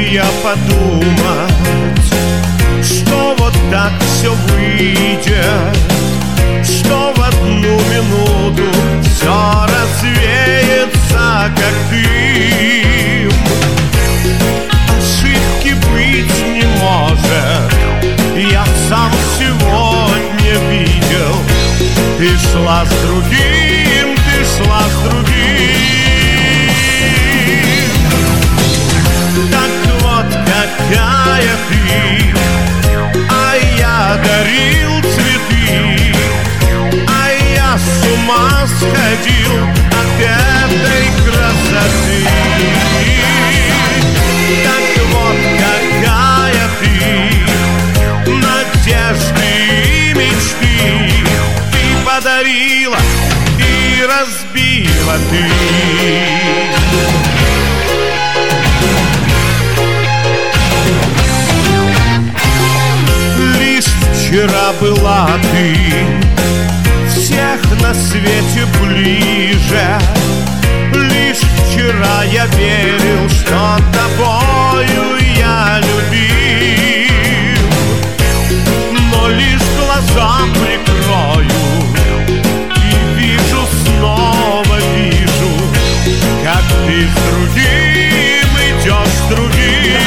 я подумать, что вот так все выйдет, что в одну минуту все развеется, как дым. Ошибки быть не может, я сам сегодня видел. Ты шла с другим, ты шла с другим. Так вот какая ты, а я дарил цветы, а я с ума сходил от этой красоты. Так вот какая ты, надежды и мечты ты подарила и разбила ты. Вчера была ты всех на свете ближе. Лишь вчера я верил, что тобою я любил. Но лишь глаза прикрою и вижу, снова вижу, как ты с другим идешь с другим.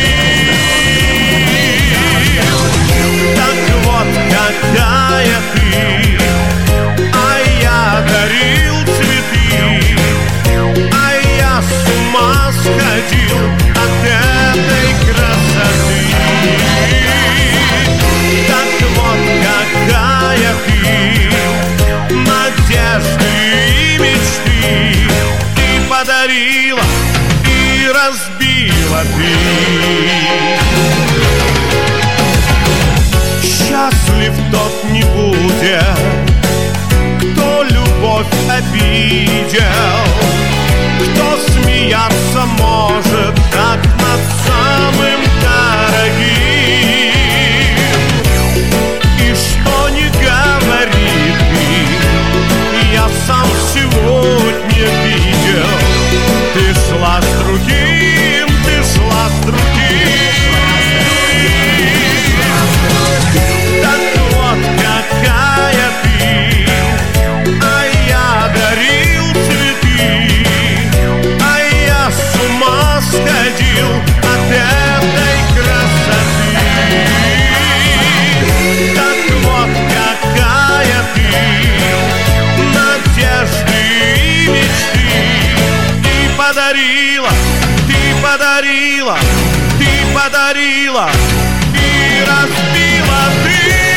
Какая ты, а я дарил цветы, а я с ума сходил от этой красоты. Так вот какая ты, надежды и мечты ты подарила и разбила ты. Счастлив тот не будет, кто любовь обидел, кто смеяться может так над самым дорогим. И что ни говори ты, я сам сегодня видел. Ты шла с другим, ты шла с другим. Какая ты, а я дарил цветы, а я с ума сходил от этой красоты. Так вот какая ты, надежды и мечты ты подарила, ты подарила, ты подарила и разбила ты.